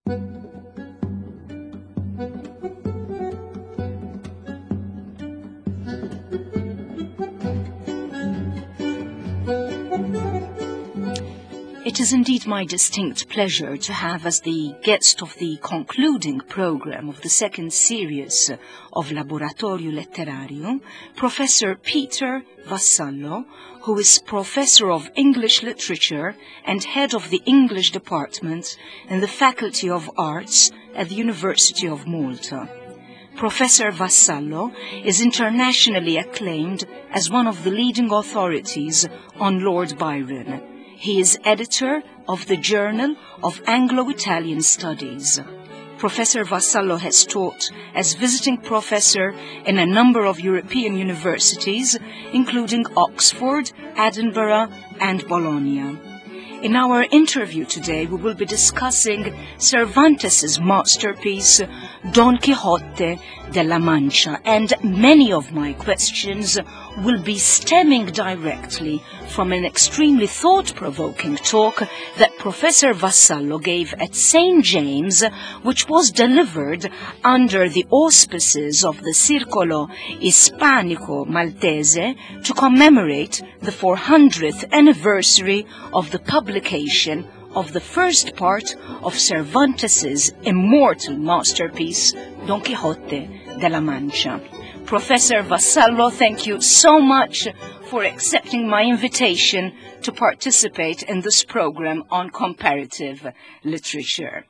It is indeed my distinct pleasure to have as the guest of the concluding program of the second series of Laboratorio Letterario, Professor Peter Vassallo, who is Professor of English Literature and Head of the English Department in the Faculty of Arts at the University of Malta. Professor Vassallo is internationally acclaimed as one of the leading authorities on Lord Byron. He is editor of the Journal of Anglo-Italian Studies. Professor Vassallo has taught as visiting professor in a number of European universities, including Oxford, Edinburgh, and Bologna. In our interview today, we will be discussing Cervantes's masterpiece, Don Quixote de la Mancha, and many of my questions will be stemming directly from an extremely thought-provoking talk that Professor Vassallo gave at St. James, which was delivered under the auspices of the Circolo Ispanico Maltese to commemorate the 400th anniversary of the publication of the first part of Cervantes's immortal masterpiece, Don Quixote de la Mancha. Professor Vassallo, thank you so much for accepting my invitation to participate in this program on comparative literature.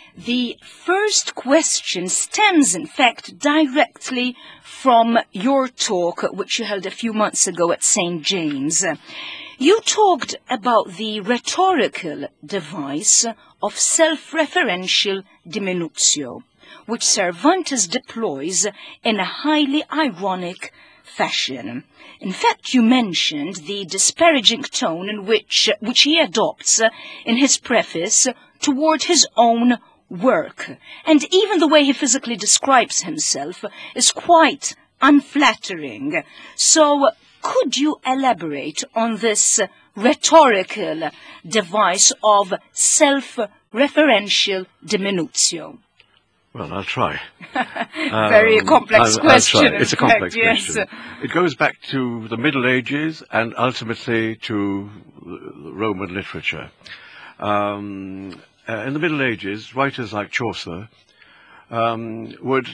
The first question stems, in fact, directly from your talk, which you held a few months ago at St. James. You talked about the rhetorical device of self-referential diminutio, which Cervantes deploys in a highly ironic fashion. In fact, you mentioned the disparaging tone in which he adopts in his preface toward his own work, and even the way he physically describes himself is quite unflattering. So, could you elaborate on this rhetorical device of self-referential diminutio? Well, I'll try. Very complex question. I'll try. It's a complex question. It goes back to the Middle Ages and ultimately to Roman literature. In the Middle Ages, writers like Chaucer would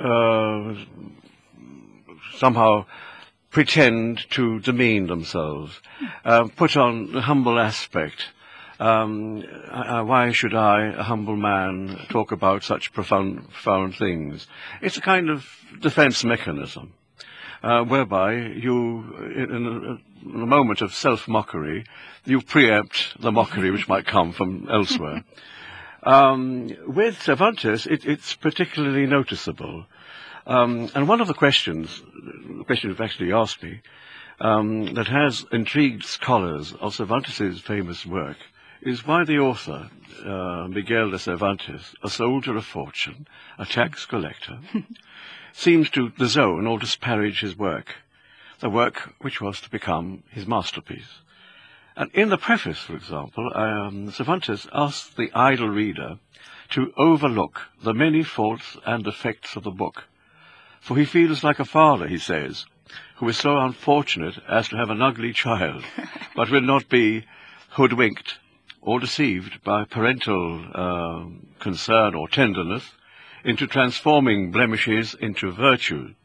somehow pretend to demean themselves, put on a humble aspect. Why should I, a humble man, talk about such profound things? It's a kind of defense mechanism, whereby you, in a moment of self-mockery, you preempt the mockery which might come from elsewhere. With Cervantes, it's particularly noticeable. And one of the questions you've actually asked me, that has intrigued scholars of Cervantes' famous work, is why the author, Miguel de Cervantes, a soldier of fortune, a tax collector, seems to disown or disparage his work, the work which was to become his masterpiece. And in the preface, for example, Cervantes asks the idle reader to overlook the many faults and defects of the book, for he feels like a father, he says, who is so unfortunate as to have an ugly child, but will not be hoodwinked or deceived by parental concern or tenderness into transforming blemishes into virtue.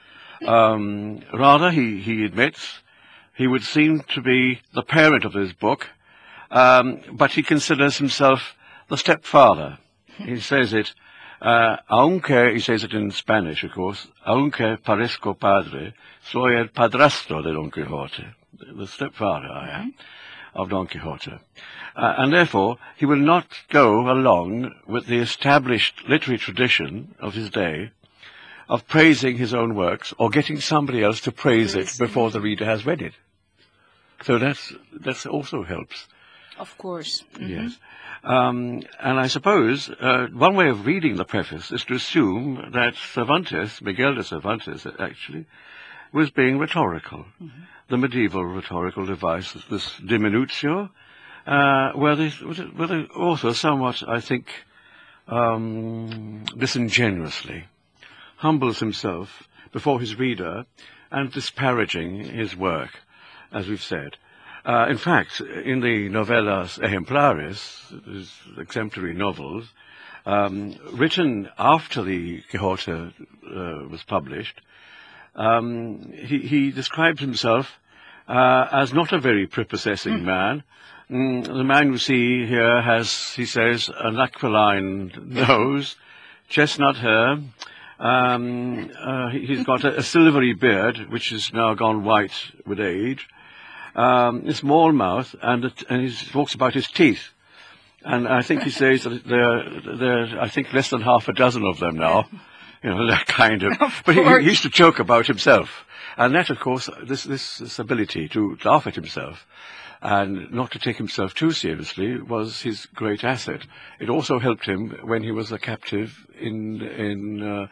Rather, he admits, he would seem to be the parent of his book, but he considers himself the stepfather. He says it, aunque, he says it in Spanish, of course, aunque parezco padre, soy el padrastro de Don Quixote, the stepfather I am of Don Quixote. And therefore, he will not go along with the established literary tradition of his day of praising his own works or getting somebody else to praise it before the reader has read it. So that's also helps. Of course. Mm-hmm. Yes. And I suppose one way of reading the preface is to assume that Cervantes, Miguel de Cervantes actually, was being rhetorical. Mm-hmm. The medieval rhetorical device, this diminutio, where the author somewhat, I think, disingenuously humbles himself before his reader and disparaging his work, as we've said. In fact, in the novellas ejemplares, his exemplary novels, written after the Quixote was published, he describes himself as not a very prepossessing man. The man you see here has, he says, an aquiline nose, chestnut hair. He's got a silvery beard, which has now gone white with age, a small mouth, and he talks about his teeth. And I think he says that there are, I think, less than half a dozen of them now. You know, that kind of. But he used to joke about himself. And that, of course, this ability to laugh at himself and not to take himself too seriously was his great asset. It also helped him when he was a captive in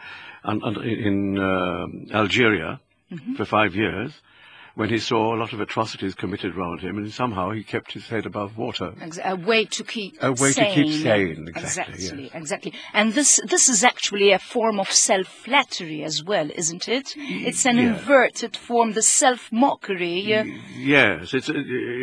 Algeria for 5 years, when he saw a lot of atrocities committed around him, and somehow he kept his head above water. A way to keep sane. To keep sane, exactly. Yes. Exactly. And this is actually a form of self-flattery as well, isn't it? It's an inverted form, the self-mockery. Yes, I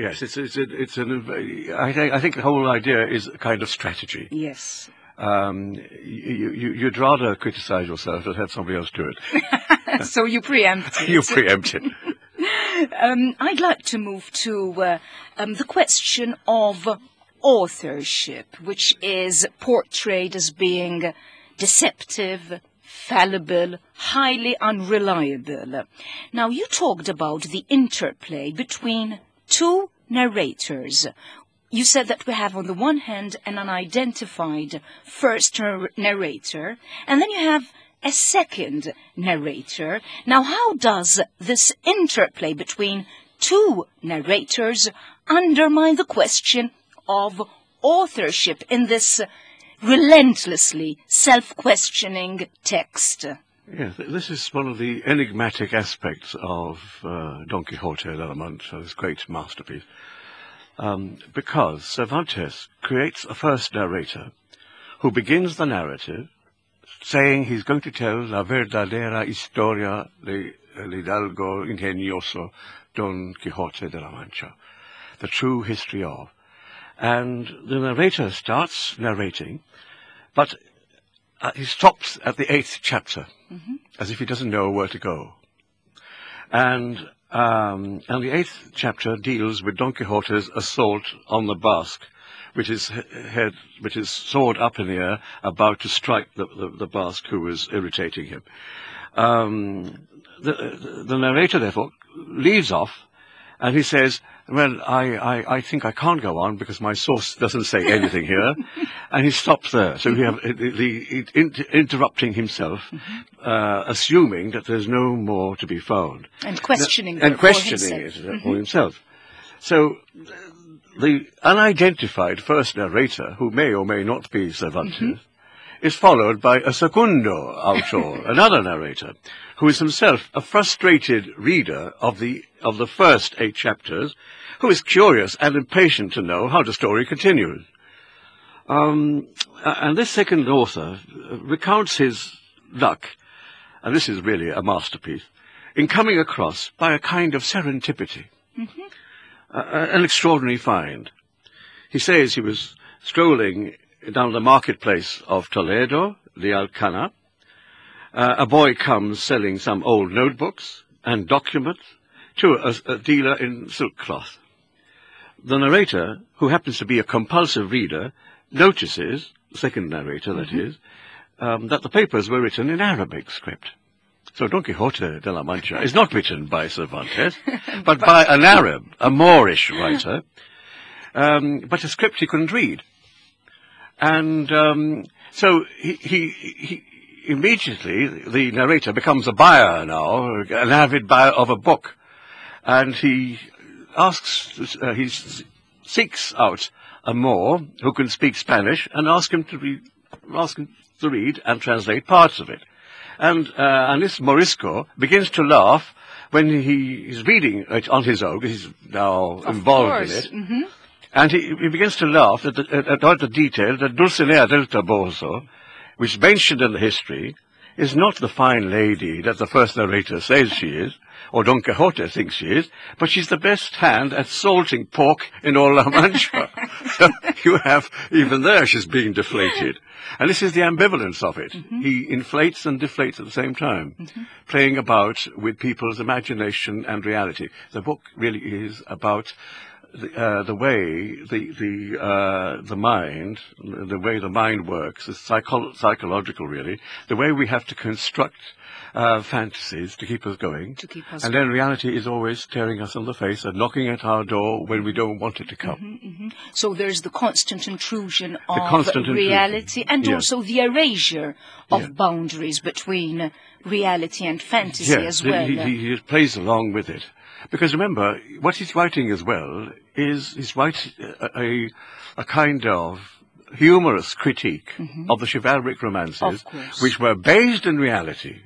think the whole idea is a kind of strategy. Yes. You'd rather criticize yourself than have somebody else do it. So you preempt it. You preempt it. I'd like to move to the question of authorship, which is portrayed as being deceptive, fallible, highly unreliable. Now, you talked about the interplay between two narrators. You said that we have, on the one hand, an unidentified first narrator, and then you have a second narrator. Now, how does this interplay between two narrators undermine the question of authorship in this relentlessly self-questioning text? Yes, this is one of the enigmatic aspects of Don Quixote de la Mancha, this great masterpiece, because Cervantes creates a first narrator who begins the narrative saying he's going to tell la verdadera historia del hidalgo ingenioso Don Quixote de la Mancha, the true history of. And the narrator starts narrating, but he stops at the 8th chapter, as if he doesn't know where to go. And the 8th chapter deals with Don Quixote's assault on the Basque, with his head, with his sword up in the air, about to strike the Basque who was irritating him. The narrator, therefore, leaves off, and he says, well, I think I can't go on because my source doesn't say anything here, and he stops there. So we have interrupting himself, assuming that there's no more to be found. And questioning it for himself. So the unidentified first narrator, who may or may not be Cervantes, is followed by a segundo autor, another narrator, who is himself a frustrated reader of the first 8 chapters, who is curious and impatient to know how the story continues. And this second author recounts his luck, and this is really a masterpiece, in coming across, by a kind of serendipity, an extraordinary find. He says he was strolling down the marketplace of Toledo, the Alcana. A boy comes selling some old notebooks and documents to a dealer in silk cloth. The narrator, who happens to be a compulsive reader, notices, the second narrator that is, that the papers were written in Arabic script. So Don Quixote de la Mancha is not written by Cervantes, but by an Arab, a Moorish writer, but a script he couldn't read. And so he immediately, the narrator becomes a buyer now, an avid buyer of a book, and he seeks out a Moor who can speak Spanish and asks him to read and translate parts of it. And this Morisco begins to laugh when he is reading it on his own, because he's now involved in it. And he begins to laugh at the detail that Dulcinea del Toboso, which is mentioned in the history, is not the fine lady that the first narrator says she is, or Don Quixote thinks she is, but she's the best hand at salting pork in all La Mancha. So you have, even there, she's being deflated. And this is the ambivalence of it. He inflates and deflates at the same time, playing about with people's imagination and reality. The book really is about the way the mind works, is psychological really, the way we have to construct fantasies to keep us going, and then reality is always staring us in the face and knocking at our door when we don't want it to come. So there's the constant intrusion of reality, and also the erasure of boundaries between reality and fantasy as well. He plays along with it. Because remember, what he's writing as well is he's writing a kind of humorous critique of the chivalric romances, which were based in reality.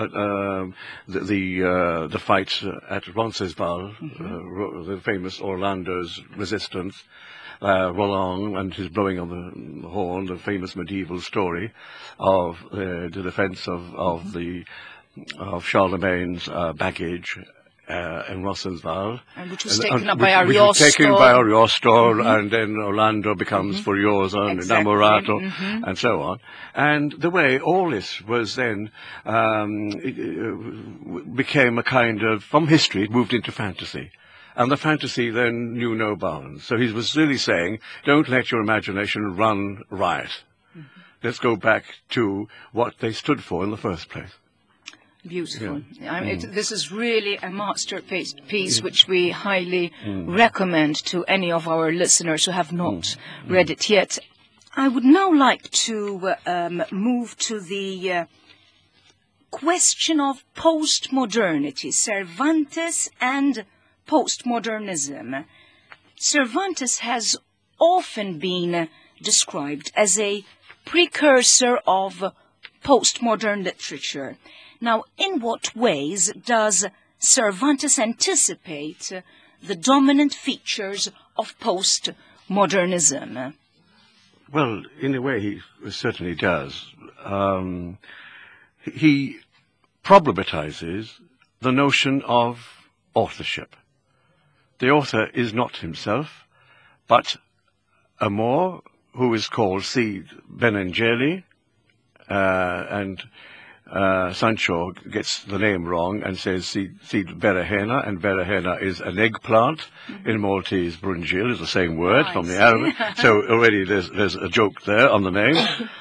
The fights at Roncesvalles, the famous Orlando's resistance, Roland and his blowing of the horn, the famous medieval story of the defense of Charlemagne's baggage. In Roncesvalles, and which was taken up by Ariosto, and then Orlando becomes furioso and innamorato, and so on. And the way all this was then became a kind of, from history, it moved into fantasy. And the fantasy then knew no bounds. So he was really saying, don't let your imagination run riot. Let's go back to what they stood for in the first place. Beautiful. Yeah. This is really a masterpiece which we highly recommend to any of our listeners who have not read it yet. I would now like to move to the question of postmodernity, Cervantes and postmodernism. Cervantes has often been described as a precursor of postmodern literature. Now, in what ways does Cervantes anticipate the dominant features of postmodernism? Well, in a way, he certainly does. He problematizes the notion of authorship. The author is not himself, but a Moor who is called Cid Benengeli, and Sancho gets the name wrong and says Cid Berenjena, and Berenjena is an eggplant. In Maltese, brunjil is the same word from the Arabic. So already there's a joke there on the name.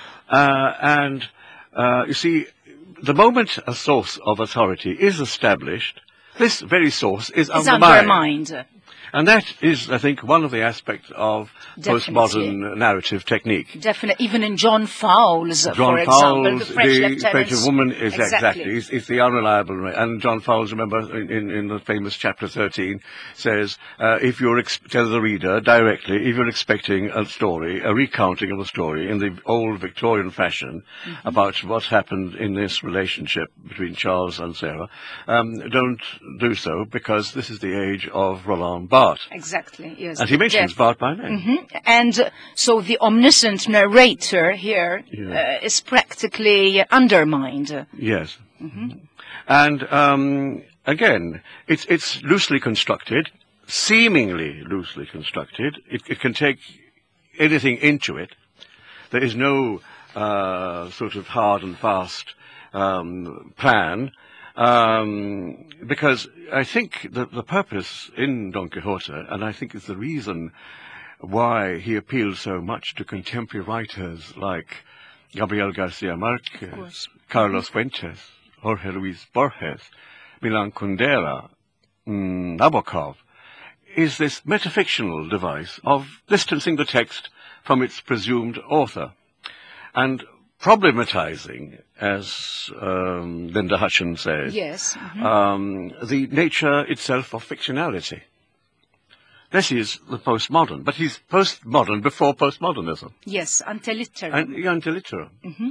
You see, the moment a source of authority is established, this very source is undermined. And that is, I think, one of the aspects of postmodern narrative technique. Definitely. Even in John Fowles, for example, the French woman is exactly. It's the unreliable. And John Fowles, remember, in the famous chapter 13, says, if you're tell the reader directly, if you're expecting a story, a recounting of a story in the old Victorian fashion about what happened in this relationship between Charles and Sarah, don't do so, because this is the age of Roland Barthes. Exactly, yes. And he mentions Barthes by name. And so the omniscient narrator here is practically undermined. Yes. And again, it's loosely constructed, seemingly loosely constructed. It can take anything into it. There is no sort of hard and fast plan. Because I think that the purpose in Don Quixote, and I think it's the reason why he appeals so much to contemporary writers like Gabriel Garcia Marquez, Carlos Fuentes, Jorge Luis Borges, Milan Kundera, Nabokov, is this metafictional device of distancing the text from its presumed author and problematizing, as Linda Hutchins says, the nature itself of fictionality. This is the postmodern, but he's postmodern before postmodernism. Yes, ante litteram. Ante litteram.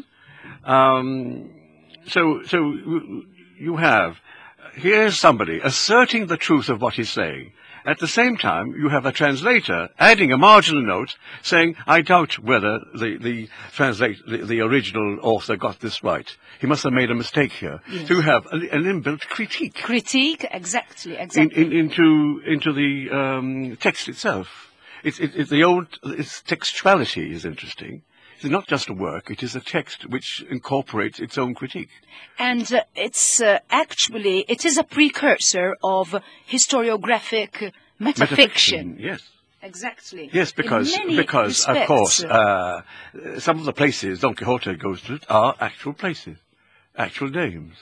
So you have, here's somebody asserting the truth of what he's saying, At the same time, you have a translator adding a marginal note saying, I doubt whether the original author got this right. He must have made a mistake here. Yes. So you have an inbuilt critique. Critique, exactly. Into the text itself. Its textuality is interesting. It's not just a work, it is a text which incorporates its own critique. And it's actually, it is a precursor of historiographic metafiction. Yes. Exactly. Yes, because of course, some of the places Don Quixote goes to are actual places, actual names.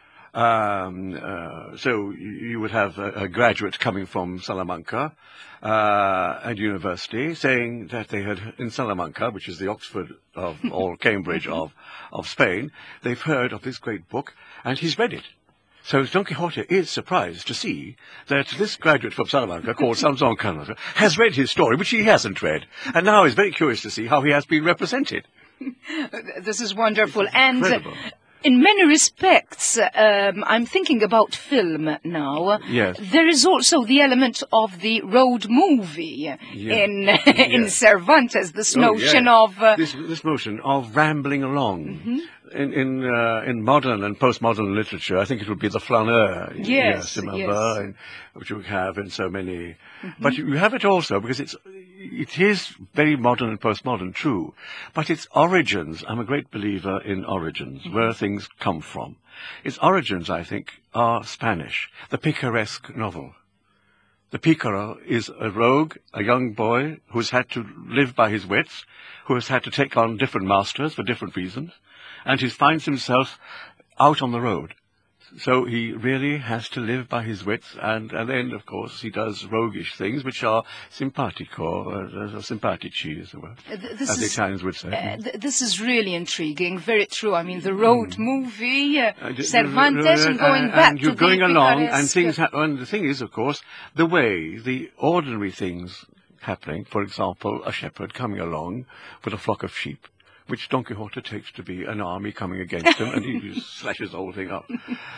So you would have a graduate coming from Salamanca at university saying that they had, in Salamanca, which is the Oxford of, or Cambridge of Spain, they've heard of this great book, and he's read it. So Don Quixote is surprised to see that this graduate from Salamanca, called Samson Carrasco, has read his story, which he hasn't read, and now is very curious to see how he has been represented. This is wonderful. Incredible. And in many respects, I'm thinking about film now. Yes. There is also the element of the road movie in Cervantes. This notion of this notion of rambling along. In modern and postmodern literature, I think it would be the flaneur. Yes, remember, which you have in so many. But you have it also because it is very modern and postmodern, true. But its origins, I'm a great believer in origins, where things come from. Its origins, I think, are Spanish, the picaresque novel. The picaro is a rogue, a young boy who's had to live by his wits, who has had to take on different masters for different reasons, and he finds himself out on the road. So he really has to live by his wits, and then, of course, he does roguish things, which are simpatico, simpatici, as the Italians would say. This is really intriguing, very true. I mean, the road movie, Cervantes, and going back and you're to going the along, picaresque. and things happen. And the thing is, of course, the ordinary things happening, for example, a shepherd coming along with a flock of sheep, which Don Quixote takes to be an army coming against him, and he just slashes the whole thing up.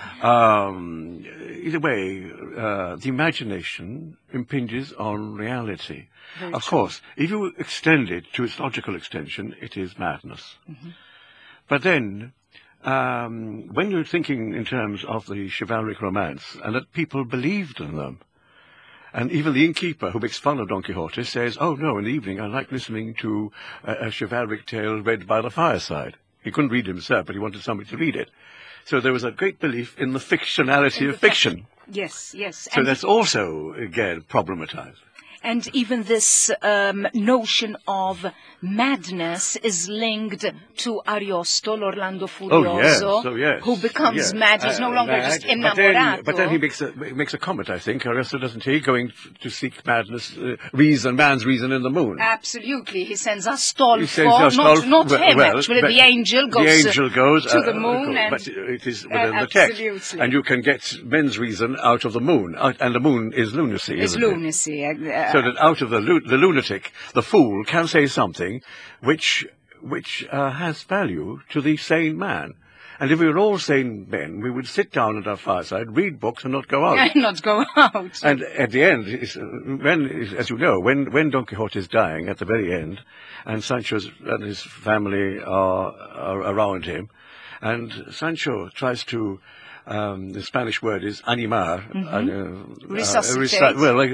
Either way, the imagination impinges on reality. Very of true. course, if you extend it to its logical extension, it is madness. But then, when you're thinking in terms of the chivalric romance, and that people believed in them, and even the innkeeper, who makes fun of Don Quixote, says, oh, no, in the evening I like listening to a chivalric tale read by the fireside. He couldn't read himself, but he wanted somebody to read it. So there was a great belief in the fictionality of fiction. Yes, yes. So that's also, again, problematized. And even this notion of madness is linked to Ariosto, Orlando Furioso, who becomes mad. He's no longer just innamorato. But then he makes a comment, I think, Ariosto, doesn't he, going to seek madness, man's reason in the moon. Absolutely. He sends Astolfo, not him, actually. The angel goes to the moon. But it is within the text. And you can get men's reason out of the moon. And the moon is lunacy, isn't it? Lunacy. So that out of the lunatic, the fool can say something which has value to the sane man. And if we were all sane men, we would sit down at our fireside, read books, and not go out. Not go out. And at the end, as you know, when Don Quixote is dying, at the very end, and Sancho and his family are around him, and Sancho tries to... the Spanish word is animar, resuscitate,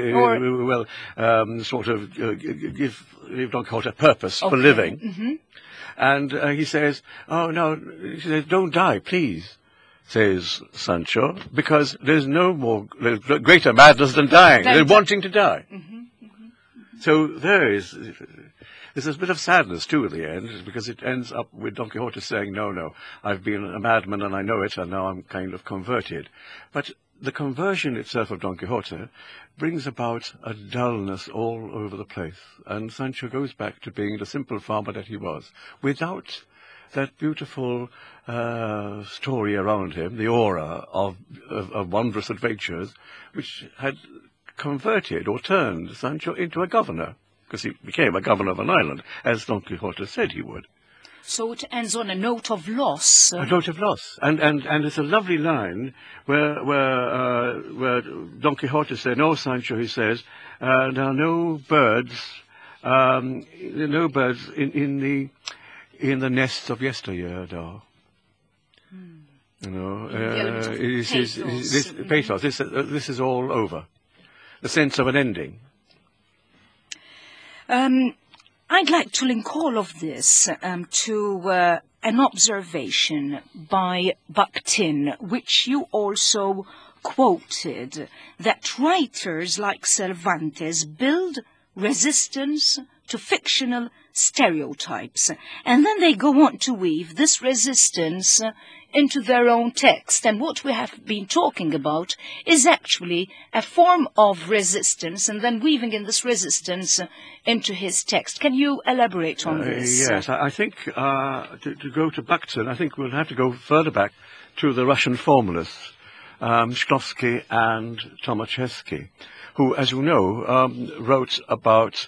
sort of give Don Quixote a purpose for living. And he says, "Oh no," he says, "don't die, please," says Sancho, because there's greater madness than dying, than wanting to die. So there's a bit of sadness, too, at the end, because it ends up with Don Quixote saying, no, I've been a madman and I know it, and now I'm kind of converted. But the conversion itself of Don Quixote brings about a dullness all over the place, and Sancho goes back to being the simple farmer that he was, without that beautiful story around him, the aura of wondrous adventures, which had converted or turned Sancho into a governor, because he became a governor of an island, as Don Quixote said he would. So it ends on a note of loss. A note of loss. And it's a lovely line where Don Quixote says, "No, Sancho," he says, "there are no birds, in the nests of yesteryear, though." You know, pathos. This is all over. The sense of an ending. I'd like to link all of this to an observation by Bakhtin, which you also quoted, that writers like Cervantes build resistance to fictional stereotypes, and then they go on to weave this resistance into their own text. And what we have been talking about is actually a form of resistance, and then weaving in this resistance into his text. Can you elaborate on this? Yes, I think to go to Bakhtin, I think we'll have to go further back to the Russian formalists, Shklovsky and Tomaszewski, who, as you know, wrote about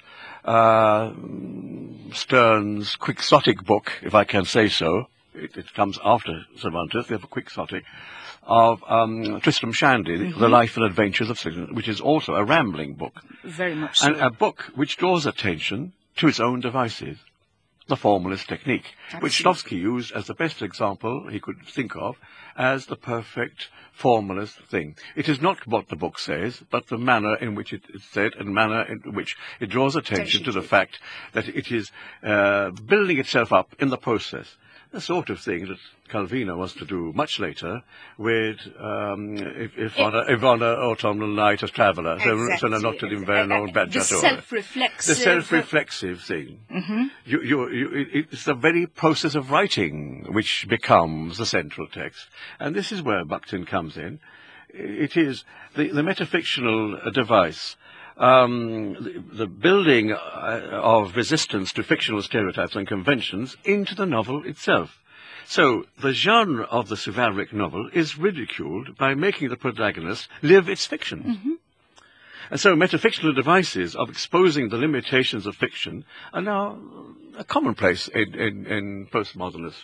Sterne's quixotic book, if I can say so. It comes after Cervantes. They have a quixotic of Tristram Shandy, The Life and Adventures of Sterne, which is also a rambling book. Very much so. And a book which draws attention to its own devices, the formalist technique, which Shklovsky used as the best example he could think of as the perfect formalist thing. It is not what the book says, but the manner in which it is said and manner in which it draws attention to the fact that it is building itself up in the process. The sort of thing that Calvino was to do much later with if on an autumnal night a traveller, exactly. so not to d'inverno the self-reflexive thing. It's the very process of writing which becomes the central text, and this is where Bakhtin comes in. It is the metafictional device. The building of resistance to fictional stereotypes and conventions into the novel itself. So the genre of the chivalric novel is ridiculed by making the protagonist live its fiction. And so metafictional devices of exposing the limitations of fiction are now a commonplace in postmodernist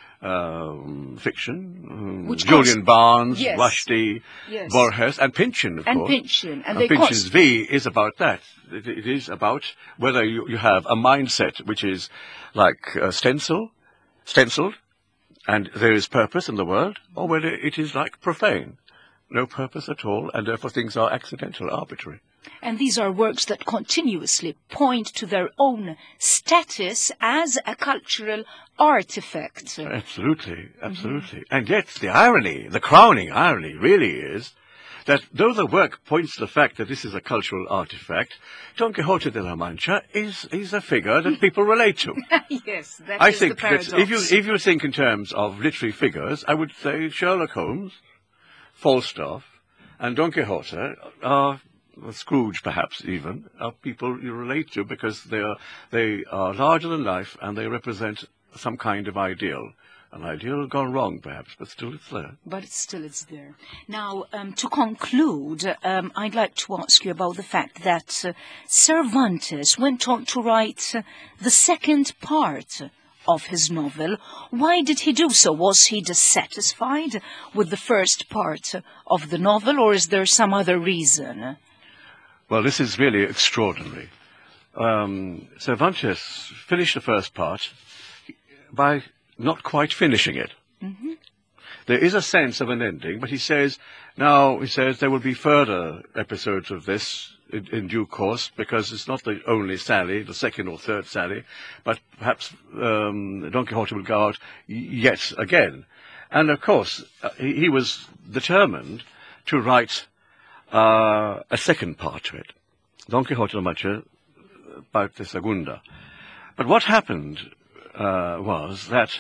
fiction. Julian Barnes, yes. Rushdie, yes. Borges, and Pynchon, of course. Pynchon. And Pynchon's V is about that. It is about whether you have a mindset which is like stenciled, and there is purpose in the world, or whether it is like profane, no purpose at all, and therefore things are accidental, arbitrary. And these are works that continuously point to their own status as a cultural artifact. Absolutely, absolutely. And yet the irony, the crowning irony really is that though the work points to the fact that this is a cultural artifact, Don Quixote de la Mancha is a figure that people relate to. Yes, that I is think the paradox. that if you think in terms of literary figures, I would say Sherlock Holmes, Falstaff, and Don Quixote are Scrooge, perhaps even, are people you relate to because they are larger than life and they represent some kind of ideal. An ideal gone wrong, perhaps, but still it's there. But still it's there. Now, to conclude, I'd like to ask you about the fact that Cervantes went on to write the second part of his novel. Why did he do so? Was he dissatisfied with the first part of the novel, or is there some other reason? Well, this is really extraordinary. Cervantes finished the first part by not quite finishing it. There is a sense of an ending, but he says there will be further episodes of this in due course, because it's not the only Sally, the second or third Sally, but perhaps Don Quixote will go out yet again. And of course, he was determined to write a second part to it, Don Quixote de la Mancha, parte segunda. But what happened was that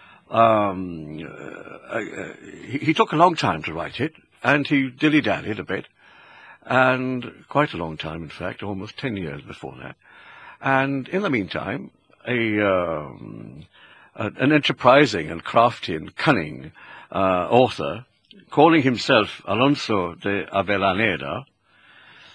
he took a long time to write it, and he dilly-dallied a bit, and quite a long time, in fact, almost 10 years before that. And in the meantime, an enterprising and crafty and cunning author, calling himself Alonso de Avellaneda,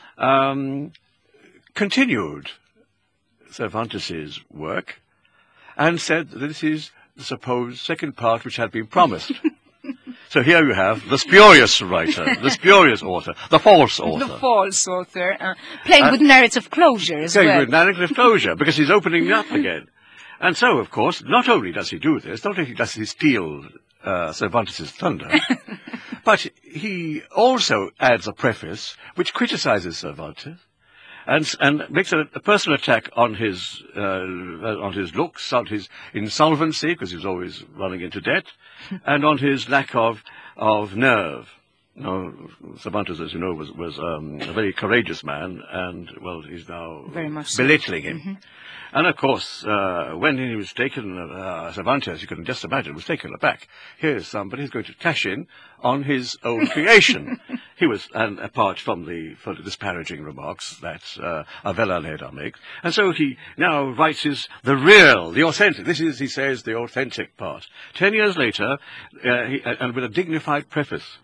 continued Cervantes's work, and said that this is the supposed second part which had been promised. So here you have the spurious writer, the spurious author, the false author. The false author, playing with narrative closure as well. Playing with narrative closure, because he's opening it up again. And so, of course, not only does he do this, not only does he steal Cervantes' thunder, but he also adds a preface which criticizes Cervantes and makes a personal attack on his looks, on his insolvency, because he was always running into debt, and on his lack of nerve. Cervantes, as you know, was a very courageous man, and, well, he's now very much belittling him. Mm-hmm. And, of course, when he was taken, Cervantes, you can just imagine, was taken aback. Here's somebody who's going to cash in on his own creation. He was, and apart from the disparaging remarks that Avellaneda makes, and so he now writes the authentic, this is, he says, the authentic part. 10 years later, and with a dignified preface,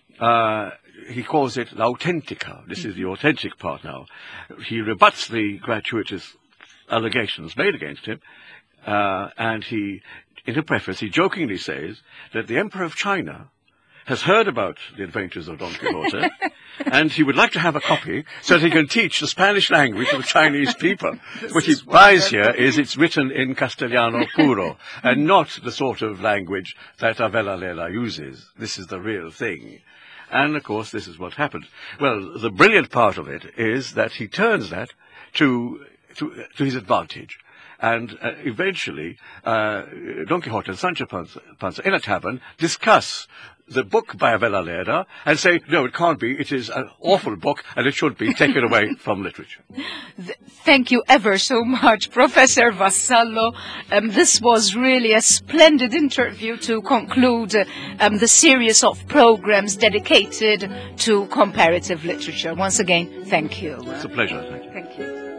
he calls it La Authentica. This is the authentic part now. He rebuts the gratuitous allegations made against him, and he, in a preface, he jokingly says that the Emperor of China has heard about the adventures of Don Quixote, and he would like to have a copy so that he can teach the Spanish language to the Chinese people. What he buys here is it's written in Castellano puro, and not the sort of language that Avellaneda uses. This is the real thing. And, of course, this is what happened. Well, the brilliant part of it is that he turns that to his advantage. And eventually, Don Quixote and Sancho Panza in a tavern discuss the book by Avellaneda and say, no, it can't be, it is an awful book and it should be taken away from literature. Thank you ever so much, Professor Vassallo. This was really a splendid interview to conclude the series of programs dedicated to comparative literature. Once again, thank you. It's a pleasure. Thank you.